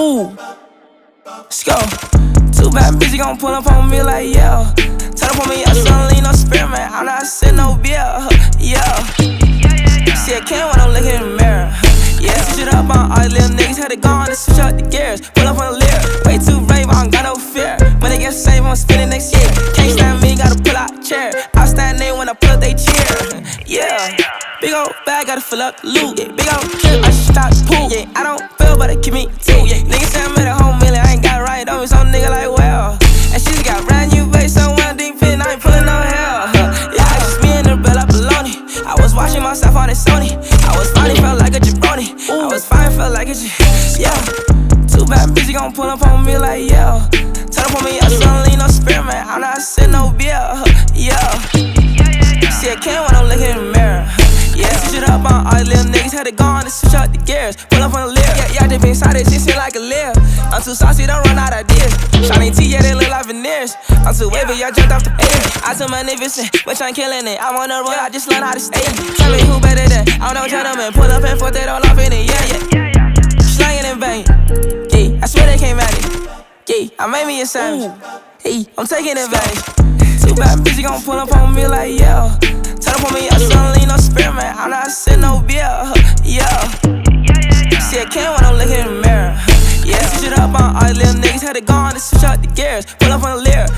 Ooh, let's go. Too bad bitch, you gon' pull up on me like, yeah. Turn up on me, I suddenly no spearman. I'm not sitting no beer, yeah. See, I can't when I'm looking in the mirror. Yeah, switch it up on all the little niggas. Had to go on and switch up the gears. Pull up on the lyric. Way too brave, I don't got no fear. When they get saved, I'm spending next year. Can't stand me, gotta pull out the chair. I stand there when I pull up, they cheer. Yeah. Big ol' bag, gotta fill up the loot. Yeah. Big ol' clip, I should stop the pool. Yeah. I don't feel, but they keep me too. Yeah. Niggas say I made a whole million, I ain't got it right. Don't be some nigga like, well. And she just got brand new bass, so one deep in, I ain't pulling no hell. Yeah, it's just me and the Bella Baloney. I was watching myself on the Sony. I was funny, felt like a jabroni. I was fine, felt like a yeah. Too bad bitch, you gon' pull up on me like, yeah. Turn up on me, I suddenly no spearman. I'm not sitting no beer, yeah. See, I can't when I'm looking in the mirror. Yeah, switch it up on all the little niggas. Had to go on and switch up the gears. Pull up on the lyric. Yeah, they been inside it, she seem like a lyric. I'm too saucy, don't run out of ideas. Shiny T, yeah, they look like veneers. I'm too wavy, I jumped off the air. I took magnificent, but I'm killing it. I'm on the road, I just learned how to stay. Tell me who better than, I don't know, gentlemen. Pull up and put that all off in it, yeah. Slanging in vain, yeah, I swear they can't manage. Yeah, I made me a savage. Hey, I'm taking advantage. Too bad bitch, you gon' pull up on me like, yeah. Turn up on me, I suddenly no spearman. I'm not sitting no beer, yeah. See, I can't when I'm looking in the mirror. Yeah, switch it up on all the little niggas. Had to go on and switch up the gears. Pull up on the lyric.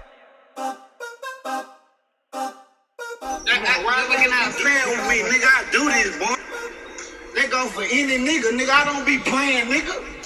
Why looking out playing with me, nigga? I do this, boy. They go for any nigga, I don't be playing, nigga.